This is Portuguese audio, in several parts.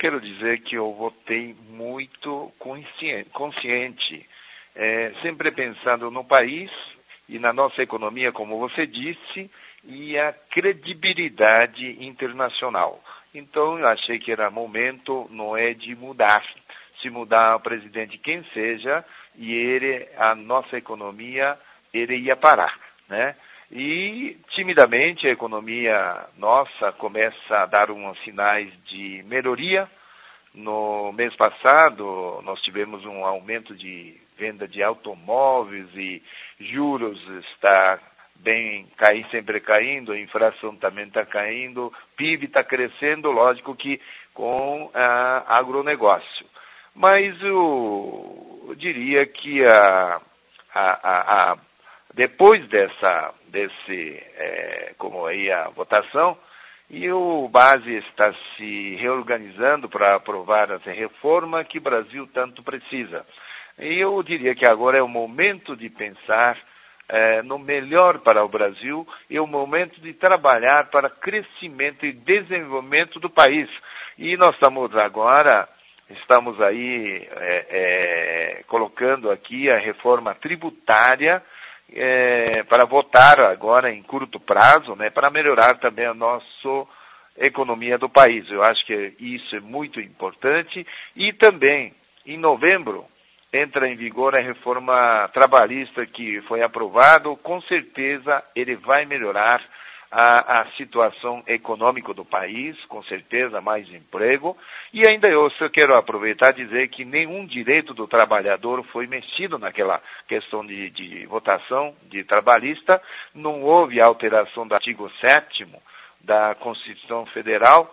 quero dizer que eu votei muito consciente, sempre pensando no país e na nossa economia, como você disse, e a credibilidade internacional. Então, eu achei que era momento, não é de mudar. Se mudar o presidente quem seja, e a nossa economia, ele ia parar, né? E, timidamente, a economia nossa começa a dar uns sinais de melhoria. No mês passado, nós tivemos um aumento de venda de automóveis e juros está sempre caindo, a inflação também está caindo, PIB está crescendo, lógico que com agronegócio. Mas eu diria que depois como aí a votação, e o base está se reorganizando para aprovar essa reforma que o Brasil tanto precisa. E eu diria que agora é o momento de pensar no melhor para o Brasil, é o momento de trabalhar para crescimento e desenvolvimento do país. E nós estamos aí colocando aqui a reforma tributária para votar agora em curto prazo, né, para melhorar também a nossa economia do país. Eu acho que isso é muito importante. E também, em novembro, entra em vigor a reforma trabalhista que foi aprovada. Com certeza ele vai melhorar a situação econômica do país, com certeza mais emprego. E ainda eu só quero aproveitar e dizer que nenhum direito do trabalhador foi mexido naquela questão de votação de trabalhista. Não houve alteração do artigo 7º da Constituição Federal,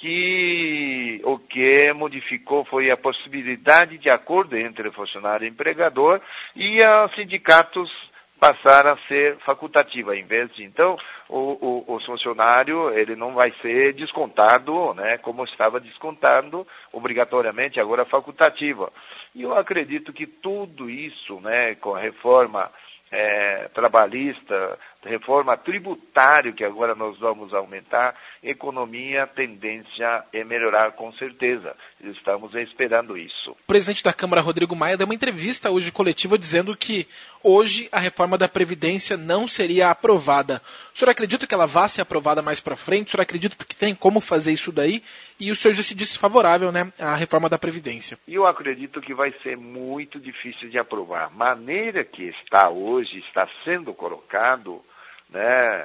que o que modificou foi a possibilidade de acordo entre funcionário e empregador, e os sindicatos passaram a ser facultativa. Em vez de, então, o funcionário ele não vai ser descontado, né, como estava descontado obrigatoriamente, agora facultativa. E eu acredito que tudo isso, né, com a reforma trabalhista, reforma tributária, que agora nós vamos aumentar, economia, tendência é melhorar com certeza. Estamos esperando isso. O presidente da Câmara, Rodrigo Maia, deu uma entrevista hoje coletiva dizendo que hoje a reforma da Previdência não seria aprovada. O senhor acredita que ela vá ser aprovada mais para frente? O senhor acredita que tem como fazer isso daí? E o senhor já se disse favorável, né, à reforma da Previdência. Eu acredito que vai ser muito difícil de aprovar. A maneira que está hoje, está sendo colocado, né,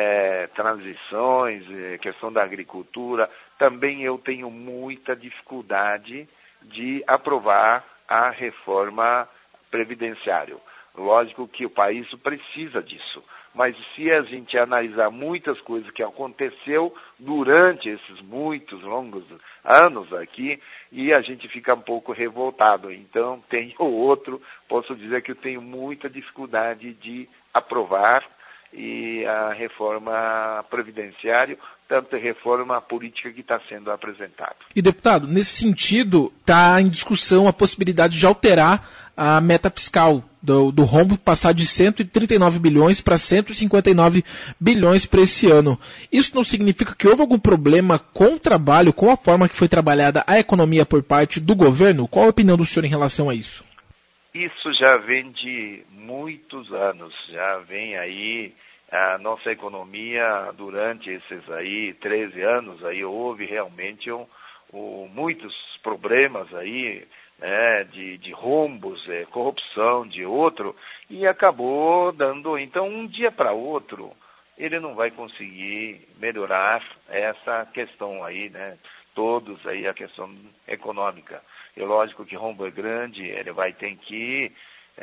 transições, questão da agricultura, também eu tenho muita dificuldade de aprovar a reforma previdenciária. Lógico que o país precisa disso, mas se a gente analisar muitas coisas que aconteceu durante esses muitos longos anos aqui, e a gente fica um pouco revoltado. Então, tem o outro, posso dizer que eu tenho muita dificuldade de aprovar e a reforma previdenciária, tanto a reforma política que está sendo apresentada. E, deputado, nesse sentido, está em discussão a possibilidade de alterar a meta fiscal do rombo, passar de 139 bilhões para 159 bilhões para esse ano. Isso não significa que houve algum problema com o trabalho, com a forma que foi trabalhada a economia por parte do governo? Qual a opinião do senhor em relação a isso? Isso já vem de muitos anos, já vem aí a nossa economia durante esses aí 13 anos, aí houve realmente muitos problemas aí, de rombos, corrupção, de outro, e acabou dando, então, um dia para outro, ele não vai conseguir melhorar essa questão aí, né, todos aí a questão econômica. É lógico que rombo é grande, ele vai ter que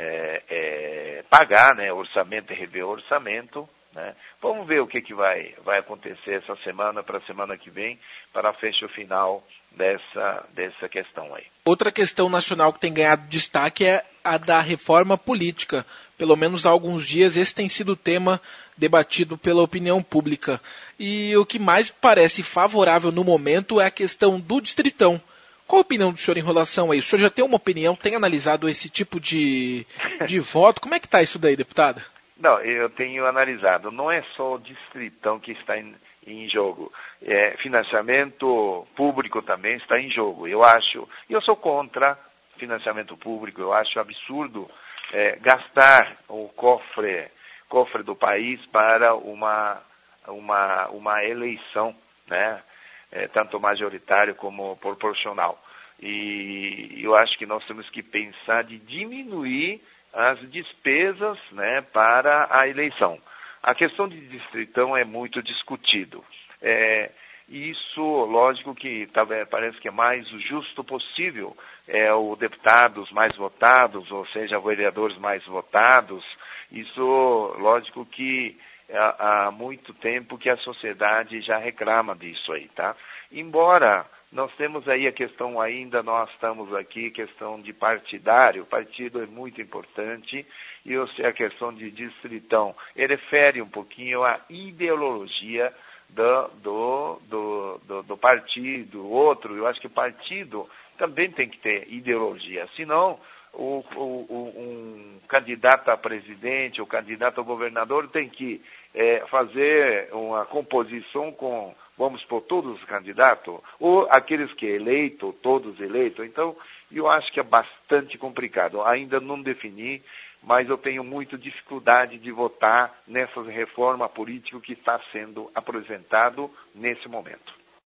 pagar, né, orçamento e rever o orçamento, né. Vamos ver o que vai acontecer essa semana para a semana que vem, para fecho final dessa questão aí. Outra questão nacional que tem ganhado destaque é a da reforma política. Pelo menos há alguns dias esse tem sido o tema debatido pela opinião pública. E o que mais parece favorável no momento é a questão do distritão. Qual a opinião do senhor em relação a isso? O senhor já tem uma opinião, tem analisado esse tipo de voto? Como é que está isso daí, deputado? Não, eu tenho analisado. Não é só o distritão que está em jogo. Financiamento público também está em jogo. Eu sou contra financiamento público, eu acho absurdo gastar o cofre do país para uma eleição, né? Tanto majoritário como proporcional. E eu acho que nós temos que pensar de diminuir as despesas, né, para a eleição. A questão de distritão é muito discutido. Isso, lógico que parece que é mais o justo possível, os deputados mais votados, ou seja, vereadores mais votados. Isso, lógico que há muito tempo que a sociedade já reclama disso aí, tá? Embora nós temos aí a questão ainda, nós estamos aqui, questão de partidário, o partido é muito importante, e a questão de distritão, ele refere um pouquinho à ideologia do partido, eu acho que o partido também tem que ter ideologia, senão um candidato a presidente, o candidato a governador tem que fazer uma composição com, vamos por todos os candidatos, ou aqueles que todos eleitos. Então, eu acho que é bastante complicado. Ainda não defini, mas eu tenho muita dificuldade de votar nessa reforma política que está sendo apresentado nesse momento.